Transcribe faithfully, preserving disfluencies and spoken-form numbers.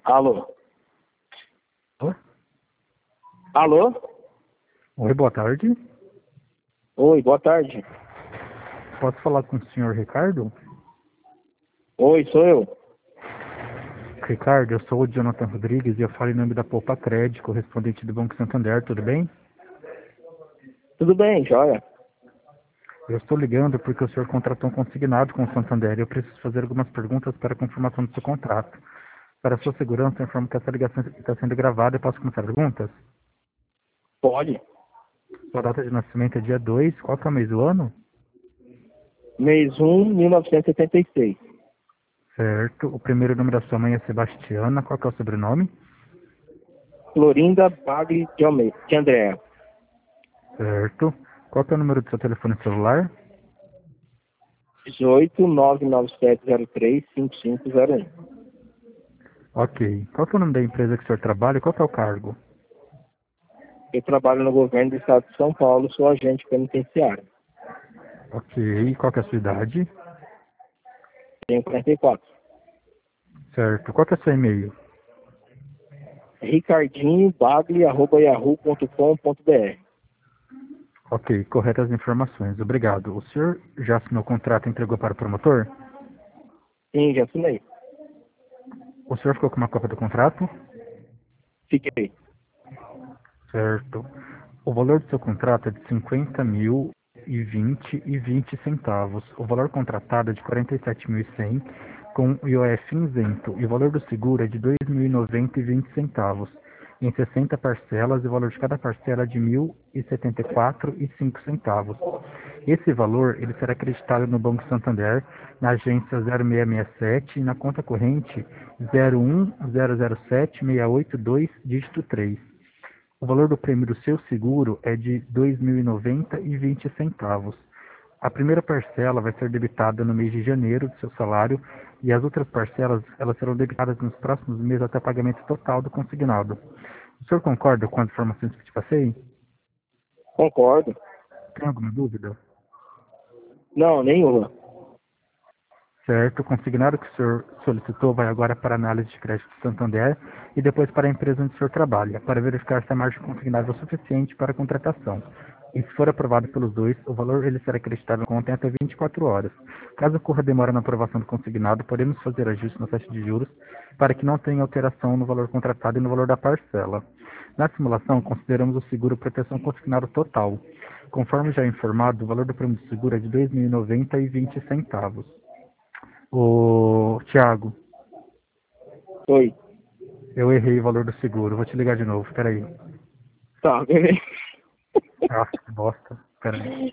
Alô? Alô? Alô? Oi, boa tarde. Oi, boa tarde. Posso falar com o senhor Ricardo? Oi, sou eu. Ricardo, eu sou o Jonathan Rodrigues e eu falo em nome da Poupa Crédito, correspondente do Banco Santander, tudo bem? Tudo bem, joia? Eu estou ligando porque o senhor contratou um consignado com o Santander e eu preciso fazer algumas perguntas para a confirmação do seu contrato. Para a sua segurança, eu informo que essa ligação está sendo gravada e posso começar perguntas? Pode. Sua data de nascimento é dia dois, qual que é o mês do ano? Mês um, mil novecentos e setenta e seis. Certo. O primeiro nome da sua mãe é Sebastiana, qual que é o sobrenome? Florinda Bagli de Alme- de Andréa. Certo. Qual que é o número do seu telefone celular? dezoito, nove nove sete zero três, cinco cinco zero um. Ok. Qual que é o nome da empresa que o senhor trabalha e qual que é o cargo? Eu trabalho no governo do estado de São Paulo, sou agente penitenciário. Ok. Qual que é a sua idade? Tenho quarenta e quatro. Certo. Qual que é o seu e-mail? ricardinho bagli arroba yahoo ponto com ponto br. Ok. Corretas informações. Obrigado. O senhor já assinou o contrato e entregou para o promotor? Sim, já assinei. O senhor ficou com uma cópia do contrato? Fiquei. Certo. O valor do seu contrato é de cinquenta mil e vinte e vinte centavos. O valor contratado é de quarenta e sete mil e cem com I O F isento. E o valor do seguro é de dois mil e noventa e vinte centavos. Em sessenta parcelas e o valor de cada parcela é de mil e setenta e quatro e cinco centavos. Esse valor ele será acreditado no Banco Santander, na agência zero seis seis sete e na conta corrente zero um zero zero sete seis oito dois, dígito três. O valor do prêmio do seu seguro é de dois mil e noventa e vinte centavos. A primeira parcela vai ser debitada no mês de janeiro do seu salário e as outras parcelas elas serão debitadas nos próximos meses até o pagamento total do consignado. O senhor concorda com as informações que te passei? Concordo. Tem alguma dúvida? Não, nenhuma. Certo, o consignado que o senhor solicitou vai agora para a análise de crédito do Santander e depois para a empresa onde o senhor trabalha, para verificar se a margem consignada é o suficiente para a contratação. E se for aprovado pelos dois, o valor ele será acreditado na conta em até vinte e quatro horas. Caso ocorra demora na aprovação do consignado, podemos fazer ajuste na taxa de juros para que não tenha alteração no valor contratado e no valor da parcela. Na simulação, consideramos o seguro proteção consignado total. Conforme já informado, o valor do prêmio do seguro é de dois mil e noventa e vinte centavos. Ô, Thiago, Oi. eu errei o valor do seguro. Vou te ligar de novo. Peraí. Tá, beleza. Ah, que bosta. Peraí.